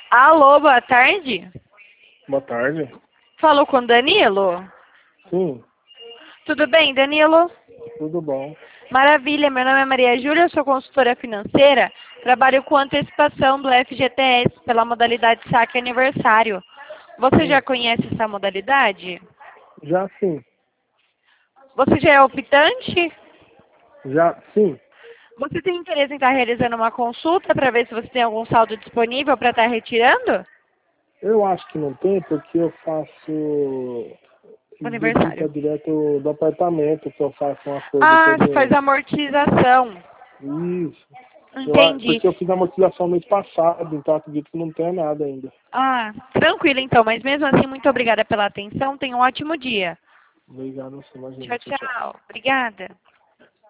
Alô, boa tarde. Boa tarde. Falou com Danilo? Sim, Tudo bem, Danilo? tudo bom. Maravilha, meu nome é Maria Júlia, sou consultora financeira, trabalho com antecipação do FGTS pela modalidade saque aniversário. Você já Sim. conhece essa modalidade? Já sim. Você já é optante? Já sim. Você tem interesse em estar realizando uma consulta para ver se você tem algum saldo disponível para estar retirando? Eu acho que não tem porque eu faço debita Aniversário. direto do apartamento que eu faço um acordo Ah, você todo faz ano. amortização. Isso. Entendi. Porque eu fiz a amortização mês passado, então acredito que não tenha nada ainda. Ah, tranquilo então, mas mesmo assim, muito obrigada pela atenção. Tenha um ótimo dia. Obrigado, você imagina. Tchau, Tchau, tchau. tchau. Obrigada.